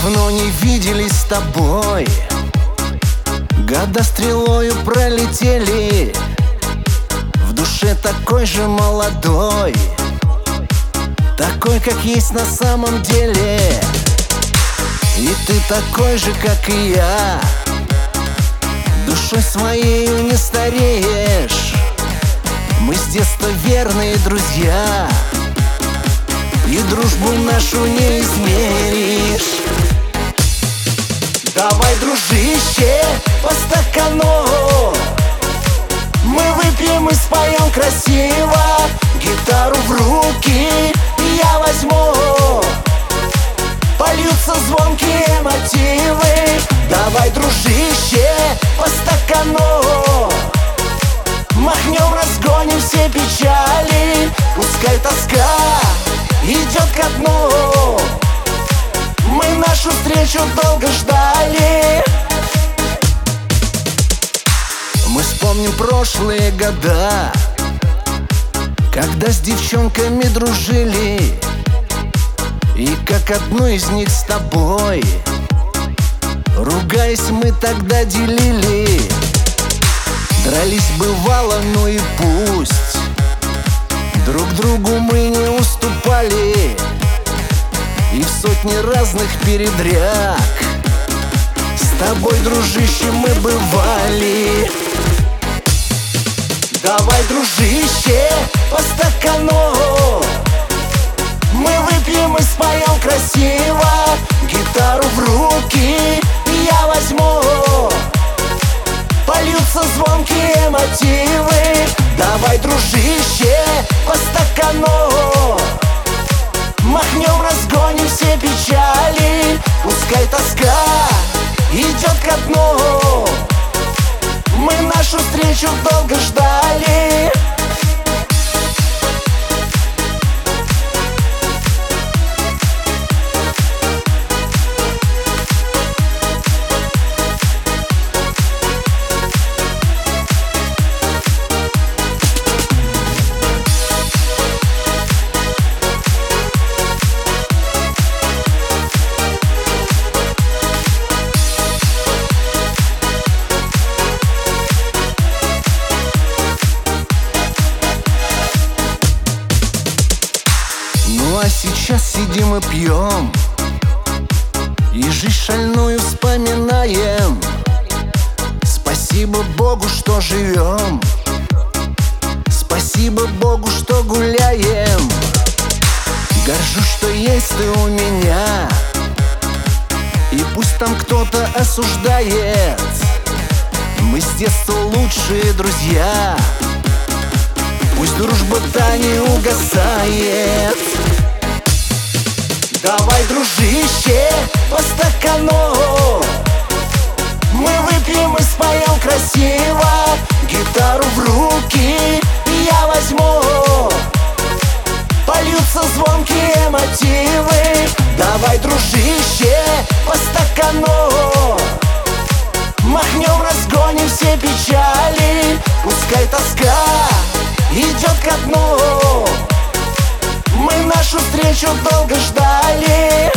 Давно не виделись с тобой, года стрелою пролетели. В душе такой же молодой, такой, как есть на самом деле. И ты такой же, как и я, душой своею не стареешь. Мы с детства верные друзья, и дружбу нашу не измеришь. Давай, дружище, по стакану, мы выпьем и споем красиво. Гитару в руки я возьму, польются звонкие мотивы. Давай, дружище, по стакану, махнем, разгоним все печали. Пускай тоска идет ко дну, мы нашу встречу долго ждали. Мы вспомним прошлые года, когда с девчонками дружили, и как одну из них с тобой, ругаясь, мы тогда делили. Дрались бывало, ну и пусть, друг другу мы не уступали, и в сотни разных передряг с тобой, дружище, мы бывали. Давай, дружище, по стакану, мы выпьем и споем красиво. Гитару в руки я возьму, польются звонкие мотивы. Давай, дружище, по стакану, махнем, разгоним все печали. Пускай тоска идет ко дну, мы нашу встречу долго ждали. А сейчас сидим и пьем, и жизнь шальную вспоминаем. Спасибо Богу, что живем, спасибо Богу, что гуляем. Горжусь, что есть ты у меня, и пусть там кто-то осуждает, мы с детства лучшие друзья, пусть дружба та не угасает. Давай, дружище, по стакану, мы выпьем и споем красиво. Гитару в руки я возьму, польются звонкие мотивы. Давай, дружище, по стакану, махнем, разгоним все печали. Пускай тоска идет ко дну, мы нашу встречу долго ждали.